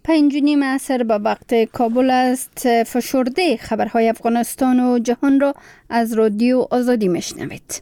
5:30 عصر به وقت کابل است. فشرده خبرهای افغانستان و جهان را از رادیو آزادی میشنوید.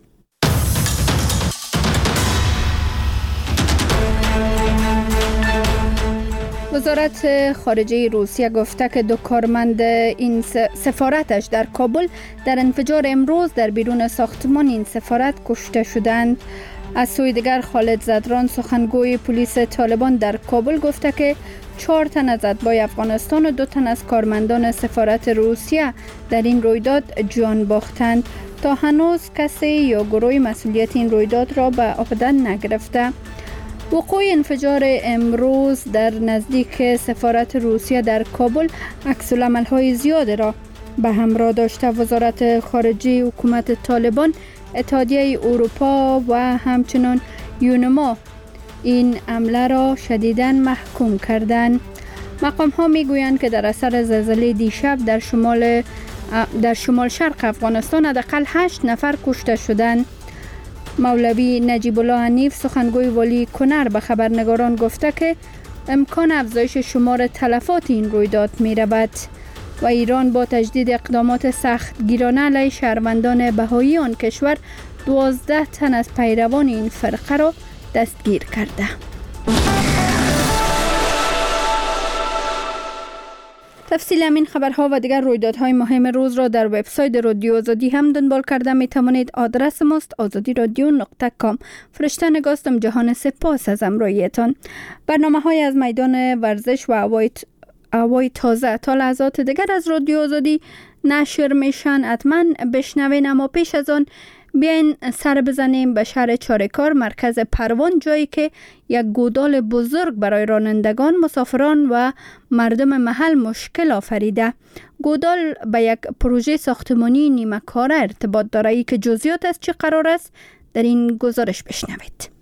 وزارت خارجه روسیه گفته که 2 کارمند این سفارتش در کابل در انفجار امروز در بیرون ساختمان این سفارت کشته شدند. از سوی دیگر خالد زدران سخنگوی پلیس طالبان در کابل گفته که 4 تن از اتباع افغانستان و 2 تن از کارمندان سفارت روسیه در این رویداد جان باختند. تا هنوز کسی یا گروهی مسئولیت این رویداد را به عهده نگرفته. وقوع انفجار امروز در نزدیک سفارت روسیه در کابل عکس‌العمل‌های زیاد را به همراه داشته. وزارت خارجه حکومت طالبان، اتحادیه اروپا و همچنین یونما این حمله را شدیداً محکوم کردند. مقام‌ها می‌گویند که در اثر زلزله دیشب در شمال شرق افغانستان حداقل 8 نفر کشته شدند. مولوی نجیب الله حنیف سخنگوی والی کنر به خبرنگاران گفته که امکان افزایش شمار تلفات این رویداد می رود و ایران با تجدید اقدامات سختگیرانه علیه شهروندان بهایی آن کشور 12 تن از پیروان این فرقه را دستگیر کرده. تفصیل همین خبرها و دیگر رویدادهای مهم روز را در وبسایت رادیو آزادی هم دنبال کرده می توانید. آدرس ماست azadiradyo.com. فرشته نگاستم جهان سپاس از همراهیتان. برنامه‌های از میدان ورزش و هوای تازه تا لحظات دیگر از رادیو آزادی نشر میشن. حتما بشنوین، اما پیش از آن بیاین سر بزنیم به شهر چاریکار، مرکز پروان، جایی که یک گودال بزرگ برای رانندگان، مسافران و مردم محل مشکل آفریده. گودال به یک پروژه ساختمانی نیمه کاره ارتباط داره. ای که جزئیات از چه قرار است در این گزارش بشنوید.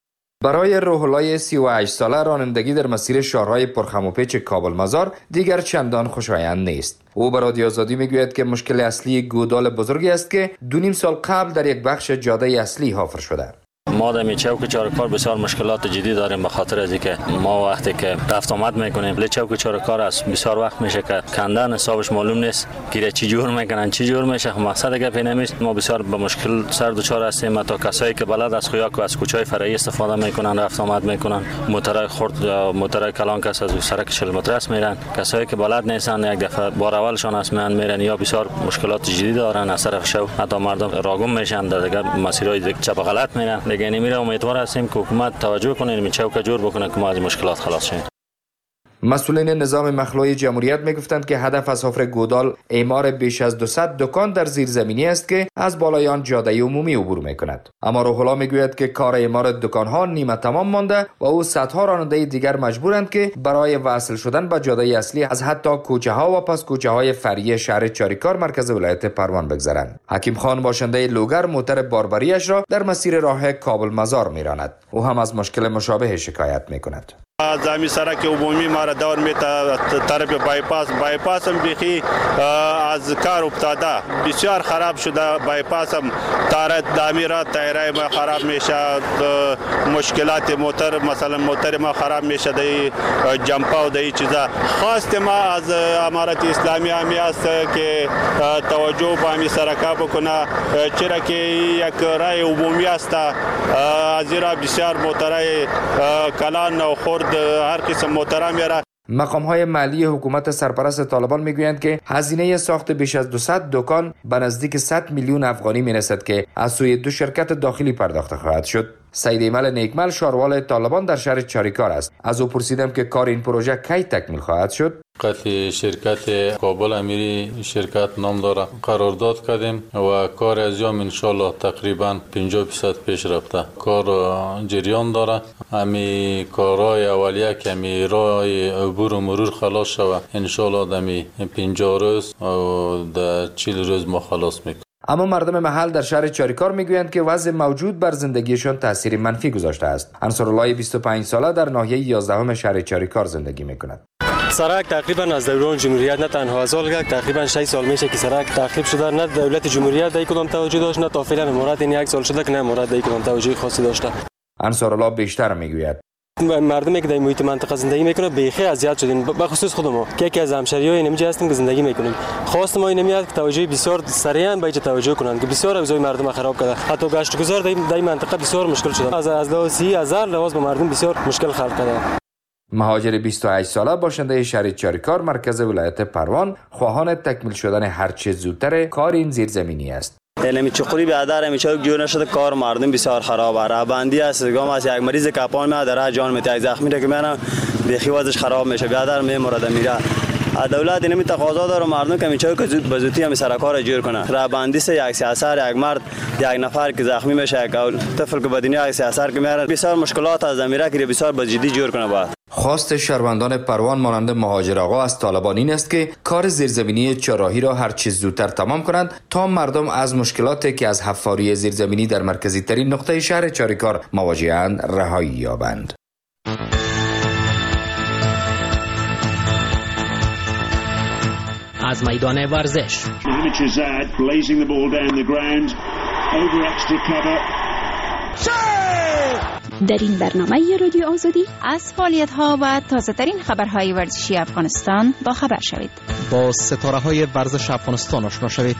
برای روح الله 38 ساله رانندگی در مسیر شهرهای پرخم و پیچ کابل مزار دیگر چندان خوشایند نیست. او به رادیو آزادی میگوید که مشکل اصلی گودال بزرگی است که 2.5 سال قبل در یک بخش جاده اصلی حفر شده. ما در چوک چارکار بسیار مشکلات جدی داریم به خاطر از اینکه ما وقتی که رفت آمد میکنیم چوک چارکار است، بسیار وقت میشه که کندن حسابش معلوم نیست که چی جور میکنن چی جور میشه. مقصد گپ نمیست. ما بسیار به مشکل سر دچار هستیم. تا کسایی که بلد از خویاک و از کوچه‌های فرعی استفاده میکنن، رفت آمد میکنن، موتورای خرد یا موتورای کلان کس از سرک 40 متر است میرن. کسایی که بلد نیستن یک دفعه بار اولشان است میرن یا بسیار مشکلات جدی دارن. از طرف شو حتی مردم راگم میشن در دیگر مسیرهای چپ غلط میرن. یعنی میره امیدوار هستیم که حکومت توجه کنه، این چوک جور بکنه که ما از مشکلات خلاص شیم. مسئولین نظام مخلوعی جمهوریت میگفتند که هدف از حفر گودال اعمار بیش از 200 دکان در زیرزمینی است که از بالای آن جاده عمومی عبور میکند. اما روح الله میگوید که کار اعمار دکانها نیمه تمام مانده و او صدها راننده دیگر مجبورند که برای وصل شدن به جاده اصلی از حتی کوچه ها و پس کوچه های فرعی شهر چاریکار مرکز ولایت پروان بگذرند. حکیم خان باشنده لوگر موتر باربریش را در مسیر راه کابل مزار میراند. او هم از مشکل مشابه شکایت میکند. زمین سرک عمومی ما را دور میته طرف بایپاس هم بیخی از کار افتاده، بسیار خراب شده. بایپاس هم تعمیرات تایرای ما خراب میشه، مشکلات موتر، مثلا موتر ما خراب میشه، دی جمپا و دی چیزا. خواست ما از امارت اسلامی همی است که توجه به همین سرکا بکنه، چرا که یک راه عمومی است. از این راه بسیار موترهای کلان و خرد هر قسم موترا میره. مقام‌های محلی حکومت سرپرست طالبان میگویند که هزینه ساخت بیش از 200 دکان به نزدیک 100 میلیون افغانی میرسد که از سوی 2 شرکت داخلی پرداخته خواهد شد. سید ایمل نیکمل شاروال طالبان در شهر چاریکار است. از او پرسیدم که کار این پروژه کی تکمیل خواهد شد. قطعی شرکت کابل امیری شرکت نام داره، قرارداد کردیم و کار از یام انشالله تقریبا 50% پیش رفته. کار جریان داره. امی کارهای اولیه که امی راه عبور و مرور خلاص شود انشالله دمی 50 روز و در 40 روز ما خلاص میکنیم. اما مردم محل در شهر چاریکار میگویند که وضع موجود بر زندگیشان تاثیر منفی گذاشته است. انصارالله 25 ساله در ناحیه 11 شهر چاریکار زندگی میکند. سرک تقریبا از دوران جمهوریت نه تنها از سال تقریبا 6 سال میشه که سرک تعقیب شده. نه دولت جمهوریت در کدام توجه داشت، نه تا فعلا امارات این 1 سال شده که نه امارات در کدام توجه خاصی داشته. انصارالله بیشتر میگوید مردمی که در محیط منطقه زندگی میکنه بیخی اذیت شدیم، به خصوص خود ما که یکی از همشهریای اینجا هستیم که زندگی میکنیم. خواست ما این میاد که توجه بسیار سریعا به اینجا توجه کنند که بسیار اوضاع مردم خراب کرده. حتی گشتگزار در منطقه بسیار مشکل شده. از 30,000 لواز به مردم بسیار مشکل خلق کرده. مهاجر 28 ساله باشنده شهر چاریکار مرکز ولایت پروان خواهان تکمیل شدن هر چه زودتر کار این زیرزمینی است. علمی چقوری بیادر میشه جور نشده، کار مردم بسیار خرابه. رهبندی است گام از یک مریض کپان میاد در جان میته، زخمی که میانه بخی وضعش خراب میشه، بیادر میمرد میره. دولت اینمی تقاضا داره مردم که میچه که زود به زودی هم سرکار جور کنه. رهبندی یک سیاست، یک مرد، یک نفر که زخمی میشه، یک طفل که بدنی یک سیاست که میاره بسیار مشکلات از میره که بسیار به جدی جور کنه. باید خواست شهروندان پروان مانند مهاجر آقا از طالبان این است که کار زیرزمینی چهارراهی را هر چیز زودتر تمام کنند تا مردم از مشکلاتی که از حفاری زیرزمینی در مرکزی ترین نقطه شهر چاریکار مواجه‌اند رهایی یابند. از میدان ورزش در این برنامه رادیو آزادی از فعالیت‌ها و تازه‌ترین خبرهای ورزشی افغانستان با خبر شوید. با ستاره‌های ورزش افغانستان آشنا شوید.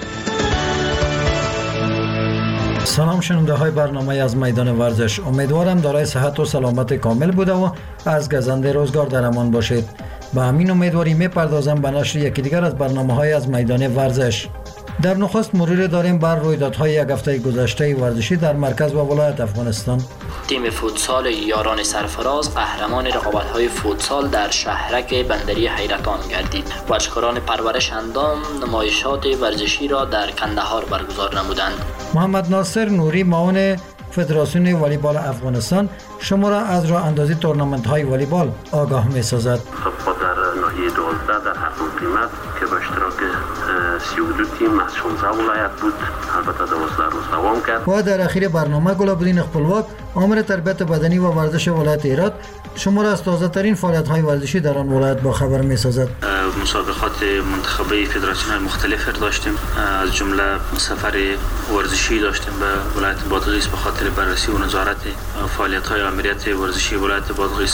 سلام شنونده‌های برنامه از میدان ورزش، امیدوارم دارای صحت و سلامت کامل بوده و از گزنده روزگار در امان باشید. با همین امیدواری میپردازم به نشر یکی دیگر از برنامه‌های از میدان ورزش. در نخست مرور داریم بر رویدادهای یک هفته گذشته ورزشی در مرکز و ولایت افغانستان. تیم فوتسال یاران سرفراز قهرمان رقابت‌های فوتسال در شهرک بندری حیرتان گردید. ورزشکاران پرورش اندام نمایشات ورزشی را در کندهار برگزار نمودند. محمد ناصر نوری معاون فدراسیون والیبال افغانستان شما را از راه اندازی تورنمنت‌های والیبال آگاه می‌سازد. خب در ناحیه 12 در هر قیمت که به اشتراک 32 تیم از 16 ولایت بود، البته 12 روز دوام کرد. و در اخیر برنامه گلابدین خپلواک امر تربیت بدنی و ورزش ولایت هرات شما را از تازه‌ترین فعالیت‌های ورزشی در آن ولایت با خبر می‌سازد. مسابقات منتخبه فدراسیون مختلف داشتیم، از جمله سفر ورزشی داشتیم به ولایت بادغیس به خاطر بررسی و نظارت فعالیت‌های امنیت ورزشی ولایت بادغیس.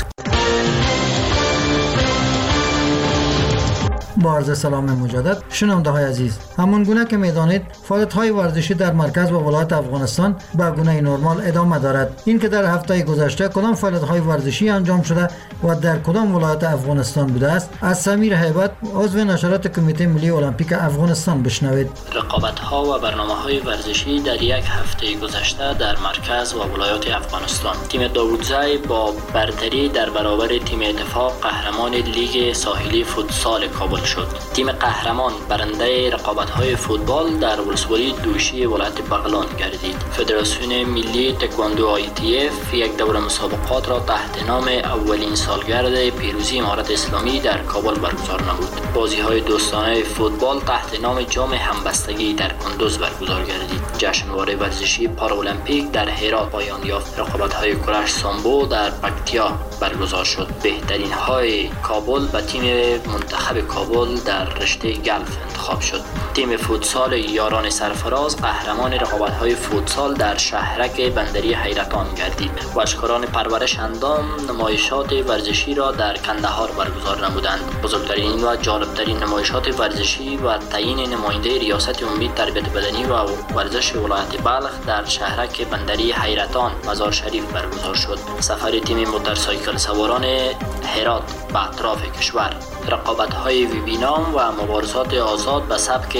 با عرض سلام مجدد شنونده‌های عزیز، همان گونه که می‌دانید فعالیت‌های ورزشی در مرکز و ولایت افغانستان به گونه نرمال ادامه دارد. این که در هفته گذشته کدام فعالیت‌های ورزشی انجام شده و در کدام ولایت افغانستان بوده است از سمیر هیبت عضو نشرات کمیته ملی المپیک افغانستان بشنوید. رقابت‌ها و برنامه‌های ورزشی در یک هفته گذشته در مرکز و ولایات افغانستان. تیم داوودزی با برتری در برابر تیم اتفاق قهرمان لیگ ساحلی فوتسال کابل شد. تیم قهرمان برنده رقابت‌های فوتبال در ولسوالی دوشی ولایت بغلان گردید. فدراسیون ملی تکواندو ITF یک دوره مسابقات را تحت نام اولین سالگرد پیروزی امارت اسلامی در کابل برگزار نمود. بازی‌های دوستانه فوتبال تحت نام جام همبستگی در کندوز برگزار گردید. جشنواره ورزشی پارالمپیک در هرات پایان یافت. رقابت‌های کرش سامبو در پکتیا برگزار شد. بهترین های کابل به تیم منتخب کابل در رشته گلف انتخاب شد. تیم فوتسال یاران سرفراز قهرمان رقابت‌های فوتسال در شهرک بندری حیرتان گردید. ورزشکاران پرورش اندام نمایشات ورزشی را در کندهار برگزار نمودند. بزرگترین و جالبترین نمایشات ورزشی و تعیین نماینده ریاست عمومی تربیت بدنی و ورزش ولایت بلخ در شهرک بندری حیرتان مزار شریف برگزار شد. سفر تیم موتورسایکل سواران هرات به اطراف کشور. رقابت‌های ویبینام و مبارزات آزاد به سبک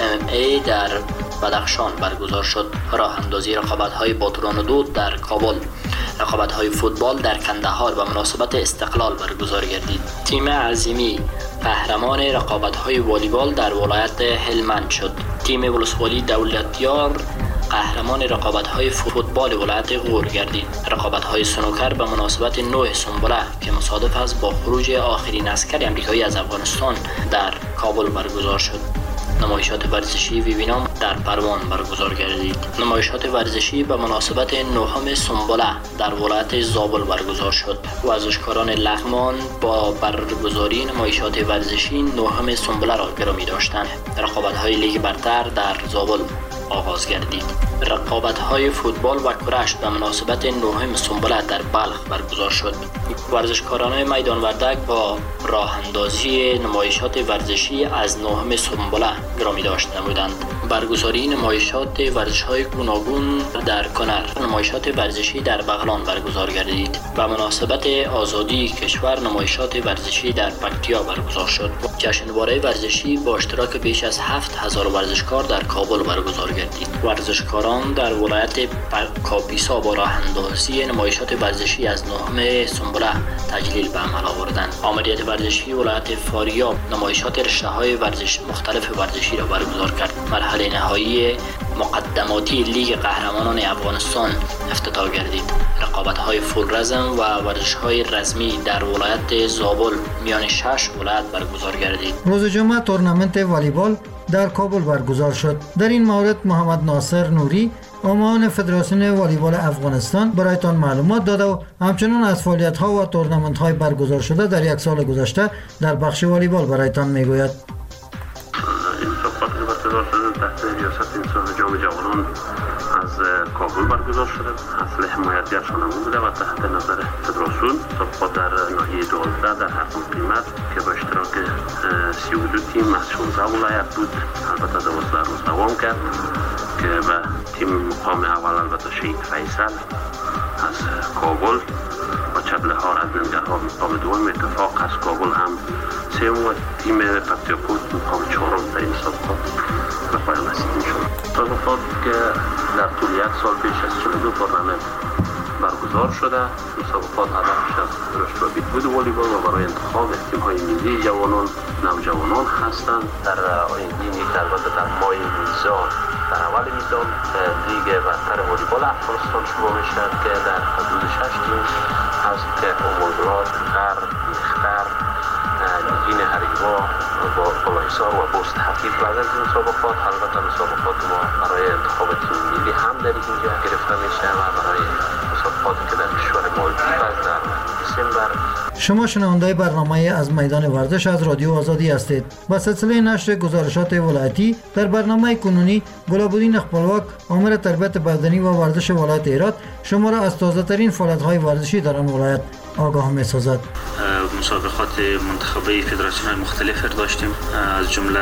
MMA در بدخشان برگزار شد. راه اندازی رقابت‌های باتران و دود در کابل. رقابت‌های فوتبال در کندهار به مناسبت استقلال برگزار گردید. تیم عظیمی قهرمان رقابت‌های والیبال در ولایت هلمند شد. تیم ولسوالی دولتیار قهرمان رقابت‌های فوتبال ولایت غور گردید. رقابت‌های سنوکر به مناسبت 9 سنبله که مصادف است با خروج آخرین عسکر آمریکایی از افغانستان در کابل برگزار شد. نمایشات ورزشی ویبینام در پروان برگزار گردید. نمایشات ورزشی به مناسبت 9 سنبله در ولایت زابل برگزار شد. ورزشکاران لغمان با برگزاری نمایشات ورزشی 9 سنبله را گرامی داشتند. رقابت‌های لیگ برتر در زابل آغاز گردید. رقابت‌های فوتبال و کرش به مناسبت نهم سنبله در بلخ برگزار شد. ورزشکاران میدان وردک با راه اندازی نمایشات ورزشی از نهم سنبله گرامی داشت نمودند. برگزاری نمایشات ورزش‌های گوناگون در کنر، نمایشات ورزشی در بغلان برگزار گردید. به مناسبت آزادی کشور نمایشات ورزشی در پکتیا برگزار شد. جشنواره ورزشی با اشتراک بیش از 7000 ورزشکار در کابل برگزار گردید. ورزشکاران در ولایت کاپیسا با راه اندازی نمایشات ورزشی از نهم سنبله تجلیل به عمل آوردند. آمریت ورزشی ولایت فاریاب نمایشات رشته‌های مختلف ورزشی را برگزار کرد. مرحله نهایی مقدماتی لیگ قهرمانان افغانستان افتتاح گردید. رقابت‌های فول رزم و ورزش‌های رزمی در ولایت زابل میان 6 ولایت برگزار گردید. روز جمعه تورنمنت والیبال در کابل برگزار شد. در این مورد محمد ناصر نوری معاون فدراسیون والیبال افغانستان برایتان معلومات داده و همچنین از فعالیت‌ها و تورنمنت‌های برگزار شده در یک سال گذشته در بخش والیبال برایتان میگوید. تحت ریاست انصاف جام جوانان از کابل برگزار شده. اصل حمایتگرشان هم بوده و تحت نظر فدراسیون مسابقات در ناحیه 12 در هر قیمت که با اشتراک 32 تیم از 16 ولایت بود. البته 12 روز دوام کرد که به تیم مقام اول البته شهید فیصل از کابل و چبلهار از ننگرهار مقام دوم، اتفاق از کابل هم سوم و تیم پکتیاکوت مقام چهارم در این مسابقات به پایان رسیده شد. مسابقات که در طول یک سال بیش از 42 تورنمنت برگزار شده. مسابقات هدفش از رشد و بهبود والیبال و برای انتخاب تیم‌های ملی جوانان نوجوانان هستند. در آینده نیز البته در ماه میزان در اول میزان لیگ برتر والیبال افغانستان شروع میشه که در حدود 6 تیم هست که امولگراد، غر، میختر، نگین هریوا با بلاحصار و بست حفیظ بعد از مسابقات. البته مسابقات ما برای انتخاب تیم ملی هم در اینجا گرفته میشه و برای مسابقاتی که در کشور مالدیو در دسامبر. شما شنونده برنامه از میدان ورزش از رادیو آزادی هستید. با سلسله نشر گزارشات ولایتی در برنامه کنونی گلاب‌الدین اقبالواک آمر تربیت بدنی و ورزش ولایت هرات شما را از تازه ترین فعالیت‌های ورزشی در آن ولایت آگاه می‌سازد. مسابقات منتخبه فدراسیون‌های مختلف داشتیم، از جمله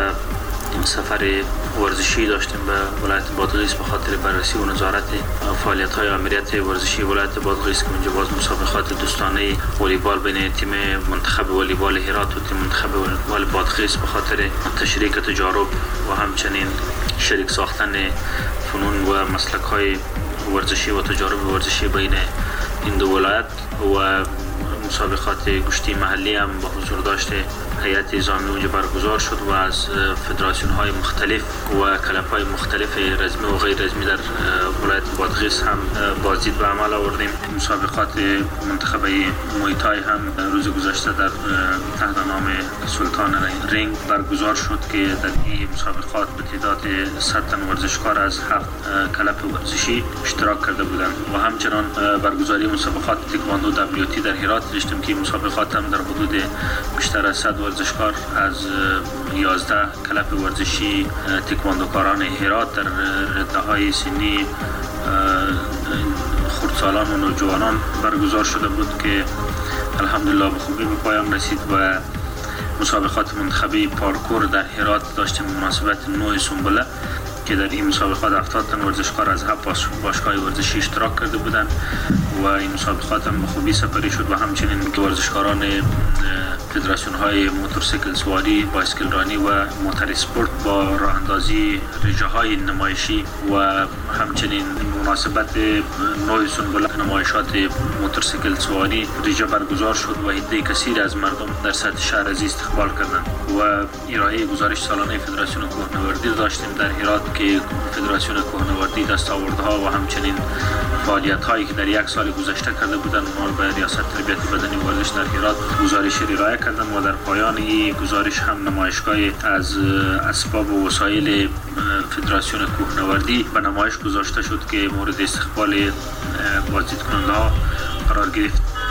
سفر ورزشی داشتیم به ولایت بادغیس به خاطر بررسی و نظارت فعالیت‌های آمریت ورزشی ولایت بادغیس که اونجا باز مسابقات دوستانه والیبال بین تیم منتخب والیبال هرات و تیم منتخب والیبال بادغیس به خاطر تشریک تجارب و همچنین شریک ساختن فنون و مسلک‌های ورزشی و تجارب ورزشی بین این دو ولایت و مسابقات گشتی محلی هم با حضور داشته هیئت نظامی اونجا برگزار شد و از فدراسیون‌های مختلف و کلب‌های مختلف رزمی و غیر رزمی در ولایت بادغیس هم بازدید به عمل آوردیم. مسابقات منتخبه موی تای هم روز گذشته در تحت نام سلطان رینگ برگزار شد که در این مسابقات به تعداد 100 تن ورزشکار از 7 کلب ورزشی اشتراک کرده بودند و همچنان برگزاری مسابقات تکواندو WT در هرات داشتیم که مسابقات هم در حدود بیشتر از 100 ورزشکار از 11 کلب ورزشی تکواندوکاران هرات در رده‌های سنی خردسالان و نوجوانان برگزار شده بود که الحمدلله به خوبی به پایان رسید و مسابقات منتخبه پارکور در هرات داشتیم مناسبت 9 سنبله که در این مسابقات 70 تن ورزشکار از 7 باشگاه ورزشی اشتراک کرده بودند و این مسابقات هم به خوبی سپری شد و همچنین ورزشکاران فدراسیون های موتورسیکل سواری، بایسکل رانی و موتور اسپورت با راه اندازی رژه های نمایشی و همچنین مناسبت 9 سنبله نمایشات موتورسیکل سواری رژه برگزار شد و عده کثیر از مردم در سطح شهر از استقبال کردند و ارائه گزارش سالانه فدراسیون کوهنوردی داشتیم در هرات که فدراسیون کوهنوردی دستاوردها و همچنین فعالیت هایی که در یک سال گذشته کرده بودند ما به ریاست تربیت بدنی و ورزش در هرات گزارش ارائه کردند و در پایان این گزارش هم نمایشگاه از اسباب و وسایل فدراسیون کوهنوردی به نمایش گذاشته شد که مورد استقبال بازدید کننده ها قرار گرفت.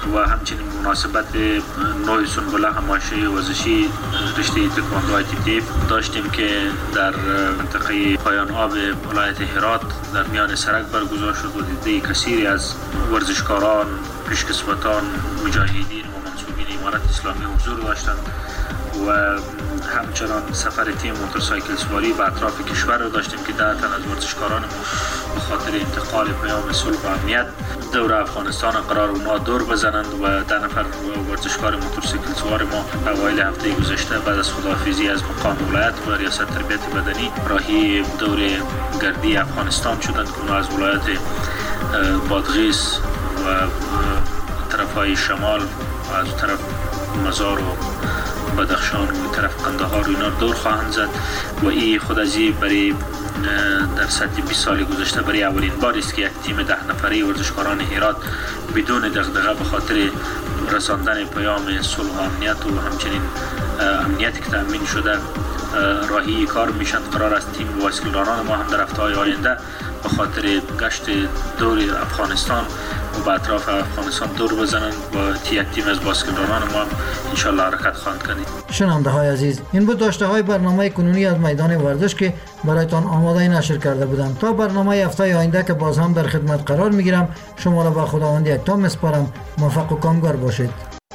و همچنین مناسبت نوع سنبله همایشی ورزشی رشته تکواندو ITTF داشتیم که در منطقه پایان آب ولایت هرات در میان سرک برگزار شد و دیده کثیری از ورزشکاران، پیشکسوتان، مجاهدین و منصوبین امارت اسلامی حضور داشتند و همچنان سفر تیم موتورسایکل سواری به اطراف کشور رو داشتیم که 10 تن از ورزشکاران ما به خاطر انتقال پیام صلح و امنیت دور افغانستان قرار اونا دور بزنند و 10 نفر ورزشکار موتورسایکل سوار ما اوایل هفته گذشته بعد از خداحافظی از مقام ولایت و ریاست تربیت بدنی راهی دور گردی افغانستان شدند که اونا از ولایت بادغیس و طرفای شمال و از طرف مزار و بدخشان و طرف قندهار اینا دور خواهند زد و این خود از این برای در سطح 20 سال گذشته برای اولین بار است که یک تیم 10 نفره ورزشکاران هرات بدون دغدغه به خاطر رساندن پیام صلح و امنیت و همچنین امنیتی که تامین شده راهی کار میشن. قرار است تیم بایسکلرانان ما هم در هفته‌های آینده به خاطر گشت دور افغانستان و به اطراف افغانستان دور بزنند و یک تیم از بایسکلرانان ما هم انشالله حرکت خواهند کنید. شنونده های عزیز، این بود داشته های برنامه کنونی از میدان ورزش که برایتان آماده نشر کرده بودم. تا برنامه هفته آینده که باز هم در خدمت قرار میگیرم، شما را به خداوند یکتا میسپارم. موفق و کامگار باشید.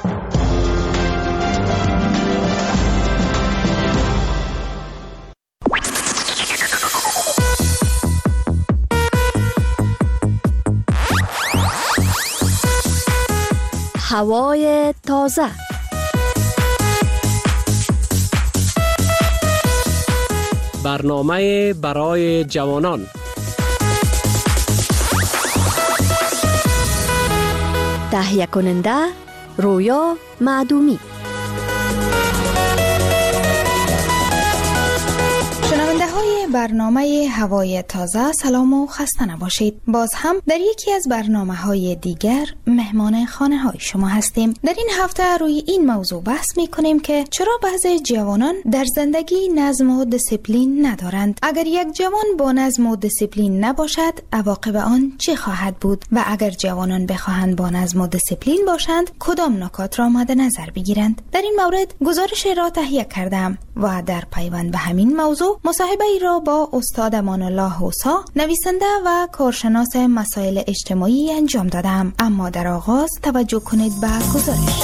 هوای تازه. برنامه برای جوانان. تهیه کننده رویا معدومی. برنامه هوای تازه سلام و خسته نباشید. باز هم در یکی از برنامه‌های دیگر مهمان خانه‌های شما هستیم. در این هفته روی این موضوع بحث می‌کنیم که چرا بعضی جوانان در زندگی نظم و دیسیپلین ندارند. اگر یک جوان با نظم و دیسیپلین نباشد، عواقب آن چه خواهد بود؟ و اگر جوانان بخواهند با نظم و دیسیپلین باشند، کدام نکات را مد نظر بگیرند؟ در این مورد گزارش را تهیه کردم و در پیوند به همین موضوع مصاحبه ای را با استاد امان الله حوسا، نویسنده و کارشناس مسائل اجتماعی انجام دادم. اما در آغاز توجه کنید به گزارش.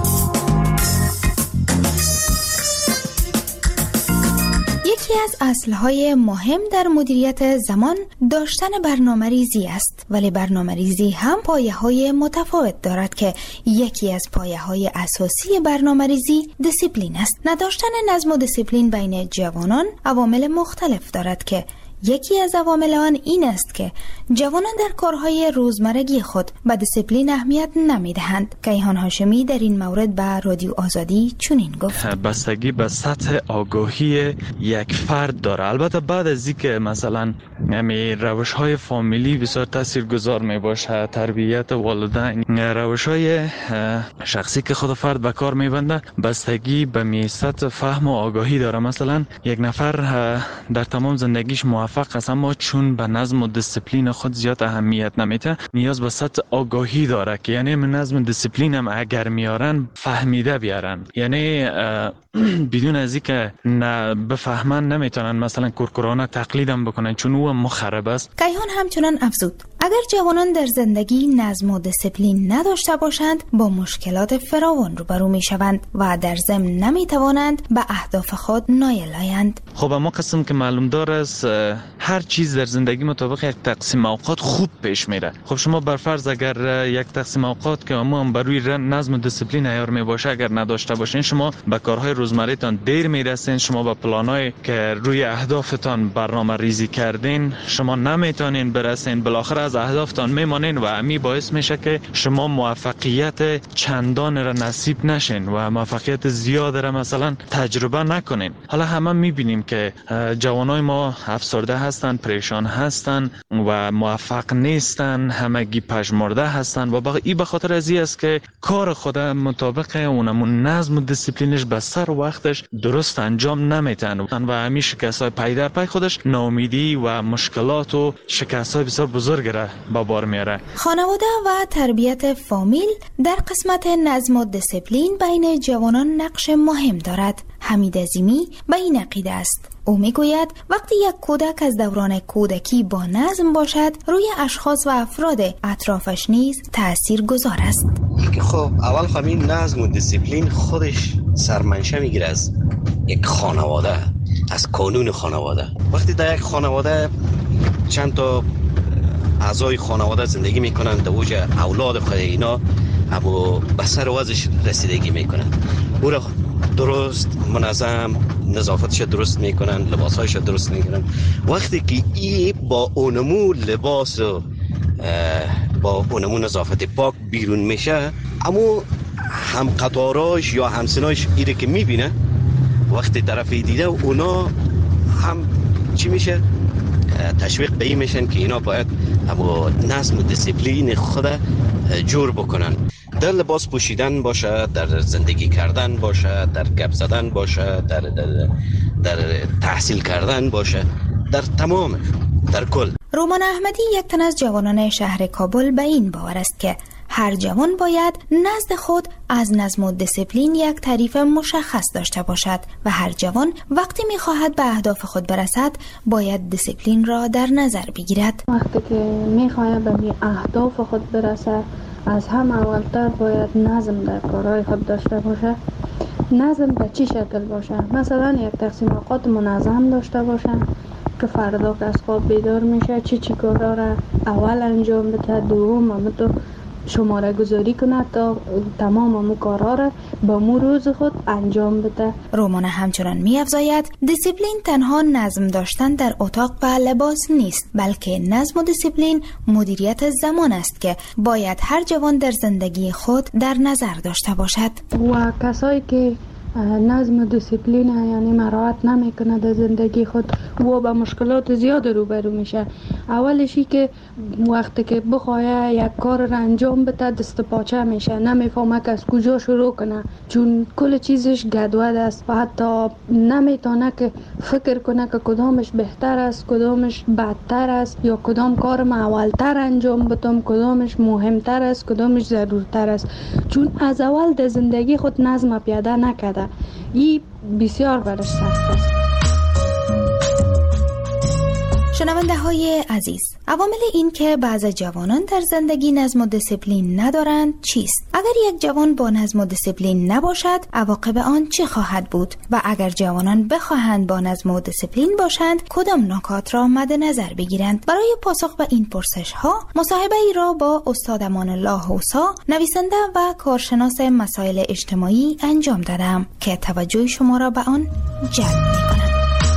یکی از اصلهای مهم در مدیریت زمان داشتن برنامه‌ریزی است، ولی برنامه‌ریزی هم پایه‌های متفاوت دارد که یکی از پایه‌های اساسی برنامه‌ریزی دیسیپلین است. نداشتن نظم و دیسیپلین بین جوانان عوامل مختلف دارد که یکی از عوامل آن این است که جوانان در کارهای روزمرگی خود به دیسیپلین اهمیت نمیدهند. کیهان هاشمی در این مورد به رادیو آزادی چنین گفت: بستگی به سطح آگاهی یک فرد داره. البته بعد از اینکه مثلا روش‌های فامیلی بسیار تاثیرگذار میباشه، تربیت والدین، روش‌های شخصی که خود فرد به کار میبنده، بستگی به سطح فهم و آگاهی داره. مثلا یک نفر در تمام زندگیش موفق است، اما چون به نظم و دیسیپلین خود زیاد اهمیت نمیده، نیاز به سطح آگاهی داره که یعنی نظم و دیسیپلین هم اگر میارن فهمیده بیارن، یعنی بدون از اینکه بفهمن نمیتونن مثلا کورکورانه تقلیدم بکنن، چون او مخرب است. کیهان همچنان افزود: اگر جوانان در زندگی نظم و دیسیپلین نداشته باشند، با مشکلات فراوان روبرو میشوند و در ضمن نمیتوانند به اهداف خود نایل آیند. خب اما قسم که معلوم دار است هر چیز در زندگی مطابق یک تقسیم اوقات خوب پیش میره. خب شما بر فرض اگر یک تقسیم اوقات که هم بر روی نظم و دیسیپلین عیار میباشه اگر نداشته باشین، شما به کارهای روزمره‌تان دیر میرسین، شما به پلانایی که روی اهدافتان برنامه ریزی کردین شما نمیتونین برسین، بالاخره از اهدافتان میمانین و امی باعث میشه که شما موفقیت چندان را نصیب نشین و موفقیت زیاد را مثلا تجربه نکنین. حالا همه میبینیم که جوانای ما افسرده هستن، پریشان هستن و موفق نیستن، همگی پژمرده هستن و این به خاطر از این است که کار خود مطابق اونمون نظم و دیسیپلینش به سر وقتش درست انجام نمیتن و همین شکست‌های پی در پی خودش ناامیدی و مشکلات و شکست‌های بسیار بزرگ را با بار میاره. خانواده و تربیت فامیل در قسمت نظم و دیسیپلین بین جوانان نقش مهم دارد. حمید عظیمی به این عقیده است. او میگوید وقتی یک کودک از دوران کودکی با نظم باشد، روی اشخاص و افراد اطرافش نیز تأثیر گذار است. خب اول همین نظم و دیسیپلین خودش سرمنشه میگیره از یک خانواده، از قانون خانواده. وقتی در یک خانواده چند تا اعضای خانواده زندگی میکنن، در اوج اولاد خود اینا اما به سر وضعش رسیدگی میکنن، او را درست منظم نظافتش درست میکنن، لباسهایش درست میکنن. وقتی که ای با اونمو لباس و با اونمو نظافت پاک بیرون میشه، اما هم قطاراش یا همسناش ایره که میبینه، وقتی طرفی دیده اونا هم چی میشه؟ تشویق به این میشن که اینا باید اما نظم و دیسیپلین خود جور بکنن. در لباس پوشیدن باشه، در زندگی کردن باشه، در گپ زدن باشه، در تحصیل کردن باشه، در تمام، در کل. رومان احمدی یک تن از جوانان شهر کابل به این باور است که هر جوان باید نزد خود از نظم و دیسیپلین یک تعریف مشخص داشته باشد و هر جوان وقتی می‌خواهد به اهداف خود برسد باید دیسیپلین را در نظر بگیرد. وقتی که می‌خواهد به اهداف خود برسد، از هم اولتر باید نظم در کارهای خود داشته باشه. نظم به چی شکل باشه؟ مثلا یک تقسیم اوقات منظم داشته باشه که فردا که از خواب بیدار میشه چی کارا را اول انجام بده، دوم هم تو شماره گذاری کنه تا تمام امو کارا را با مو روز خود انجام بده. رومان همچنان می افزاید دیسیپلین تنها نظم داشتن در اتاق و لباس نیست، بلکه نظم و دیسیپلین مدیریت زمان است که باید هر جوان در زندگی خود در نظر داشته باشد. و کسایی که نظم و دیسیپلین یعنی مراعات نمیکنه در زندگی خود و با مشکلات زیاد روبرو میشه. اولشی که وقتی که بخواه یک کار را انجام بده دست پاچه میشه، نمیفهمه که از کجا شروع کنه، چون کل چیزش گدود است و حتی نمیتونه که فکر کنه که کدامش بهتر است، کدامش بدتر است، یا کدام کار ما اولتر انجام بدم، کدامش مهمتر است، کدامش ضرورتر است، چون از اول در زندگی خود نظم پیاده نکرده. این بسیار برش سخت است. شنونده های عزیز، عوامل این که بعض جوانان در زندگی نظم و دیسیپلین ندارند چیست؟ اگر یک جوان با نظم و دیسیپلین نباشد، عواقب آن چه خواهد بود؟ و اگر جوانان بخواهند با نظم و دیسیپلین باشند، کدام نکات را مد نظر بگیرند؟ برای پاسخ به این پرسش ها، مصاحبه ای را با استاد امان الله حوسا، نویسنده و کارشناس مسائل اجتماعی انجام دادم که توجه شما را به آن جلب می‌کند.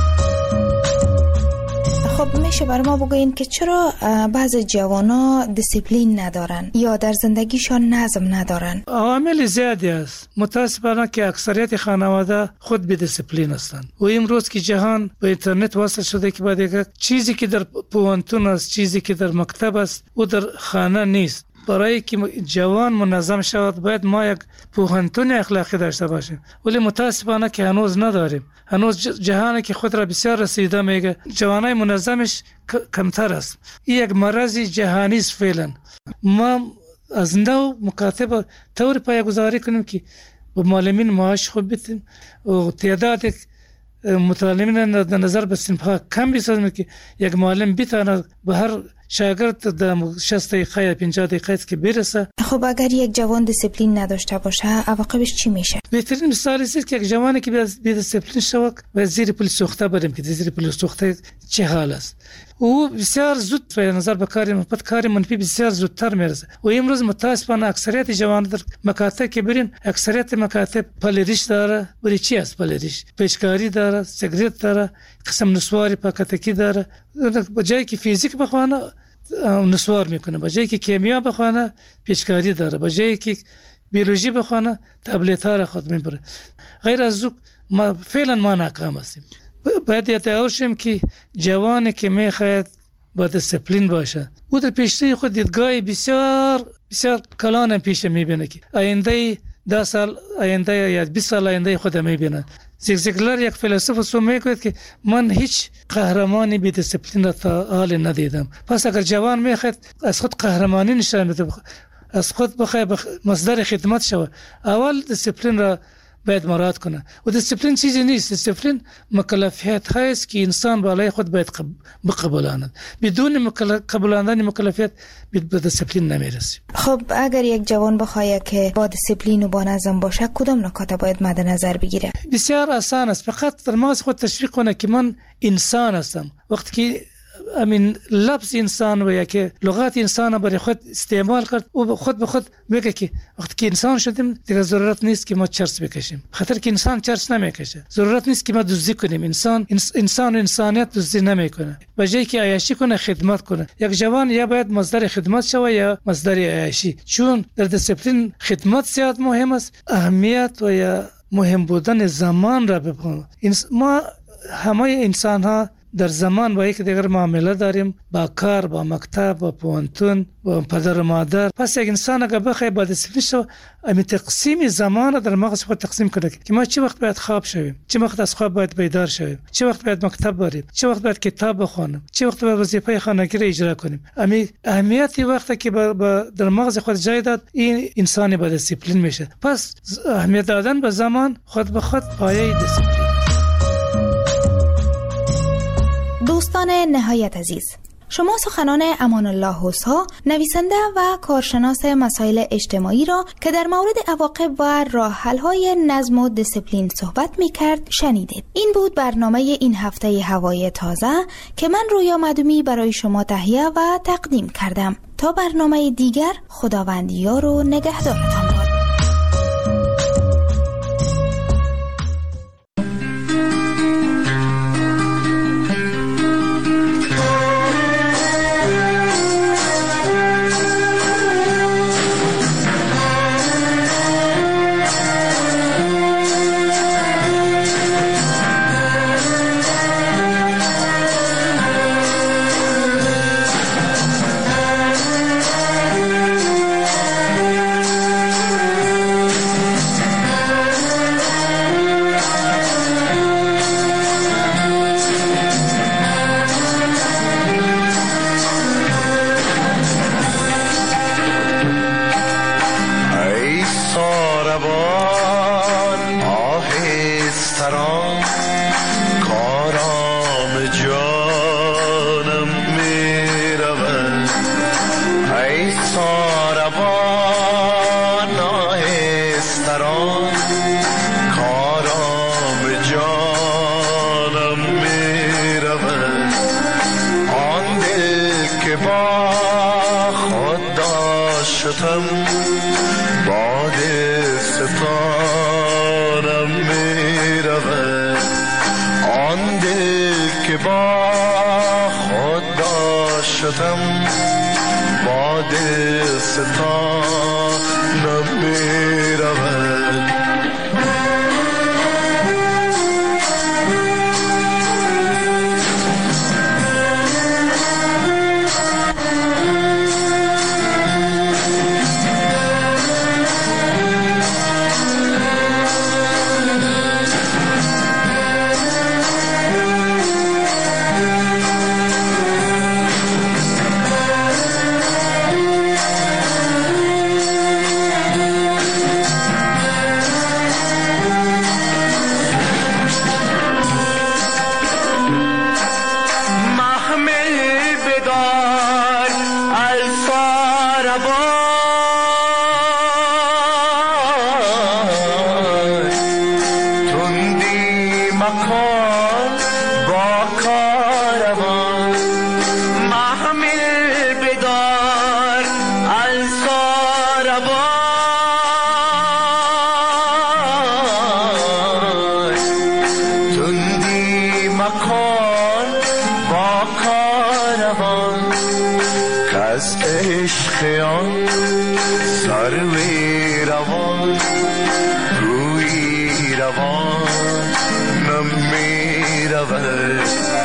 خب میشه برای ما بگوین که چرا بعض جوانا دیسیپلین ندارن یا در زندگیشان نظم ندارن؟ عوامل زیادی است. متاسفانه که اکثریت خانواده خود بی دیسیپلین هستند و امروز که جهان به اینترنت وصل شده که بعد یک چیزی که در پوهنتون است، چیزی که در مکتب است، او در خانه نیست. برای که جوان منظم شود باید ما یک پوهنتون اخلاقی داشته باشیم، ولی متاسفانه که هنوز نداریم. هنوز جهانی که خود را بسیار رسیده میگه جوانای منظمش کمتر است. این یک مرض جهانی است فعلا. ما از نو مکاتب طور پایه‌گذاری کنیم که با معلمین معاش خوب بدیم و تعداد متعلمین در نظر به صنف‌ها کم بسازیم که یک معلم بتواند به هر شاگرد در 60 دقیقه یا 50 دقیقه که برسه. خب اگر یک جوان دیسیپلین نداشته باشه عواقبش چی میشه؟ بهترین مثال است که یک جوانی که بی دیسیپلین شود و زیر پل سوخته بریم که زیر پل سوخته چه حال است. او بسیار زود به نظر به کار منفی بسیار زودتر میرسه و امروز متاسفانه اکثریت جوان در مکاتب که برین، اکثریت مکاتب پلریش داره. ولی چی است پلریش؟ پیچکاری داره، سیگریت داره، قسم نسواری پاکتکی داره. به جایی که فیزیک بخوانه نسوار میکنه، به جایی که کیمیا بخوانه پیچکاری داره، به جایی که بیولوژی بخوانه تبلیت ها را خود میبره. غیر از او فعلا ما ناکام هستیم. باید یادآور شیم که جوانی که میخواهد با دیسیپلین باشه او در پیشروی خود دیدگاه بسیار بسیار کلان پیش میبینه که آینده 10 سال آینده یا 20 سال آینده خود میبینند. زیگزیگلر یک فیلسوف سو میگوید که من هیچ قهرمانی بی دیسپلین را تا حال ندیدم. پس اگر جوان میخواد از خود قهرمانی نشان بده، از خود بخواد مصدر خدمت شود، اول دیسپلین را باید مراعات کنه. و دیسپلین چیزی نیست. دیسپلین مکلفیت هست که انسان بالای خود باید بقبولاند. بدون قبولاندن مکلفیت به دیسپلین نمیرسیم. خب اگر یک جوان بخواد که با دیسپلین و با نظم باشه، کدام نکات باید مد نظر بگیره؟ بسیار آسان است. فقط در مغز خود تشویق کنه که من انسان هستم. وقتی که امین لفظ انسان و یا که لغات انسان برای خود استعمال کرد، او خود به خود میگه که وقتی که انسان شدیم دیگه ضرورت نیست که ما چرس بکشیم، خاطر که انسان چرس نمیکشه. ضرورت نیست که ما دزدی کنیم. انسان و انسانیت دزدی نمیکنه. به جای که عیاشی کنه خدمت کنه. یک جوان یا باید مصدر خدمت شوه یا مصدر عیاشی، چون در دیسپلین خدمت زیاد مهم است. اهمیت و یا مهم بودن زمان را بپنه. ما همه انسان ها در زمان با یک دیگر معامله داریم، با کار، با مکتب، با پوانتون، با پدر و مادر. پس یک انسان اگر بخواد با دیسپلین شو، امی تقسیم زمان را در مغز خود تقسیم کنه که ما چه وقت باید خواب شویم، چه وقت از خواب باید بیدار شویم، چه وقت باید مکتب بریم، چه وقت باید کتاب بخونیم، چه وقت باید وظیفه خانگی را اجرا کنیم. امی اهمیتی وقتی که در مغز خود جای داد، این انسانی با دیسپلین میشه. پس اهمیت دادن به زمان خود به خود پایه دیسپلین. دوستان نهایت عزیز، شما سخنان امان الله حسا، نویسنده و کارشناس مسائل اجتماعی را که در مورد عواقب و راه حل‌های نظم و دیسپلین صحبت می‌کرد شنیدید. این بود برنامه این هفته هوای تازه که من رویا معدومی برای شما تهیه و تقدیم کردم. تا برنامه دیگر، خداوند یار و نگهدارتان باد.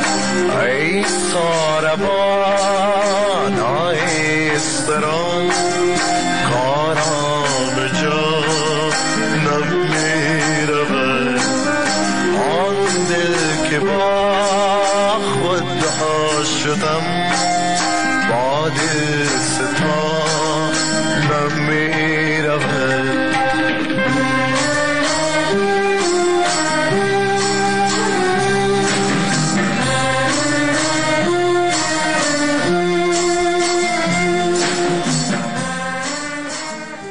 ای ساربان ای استران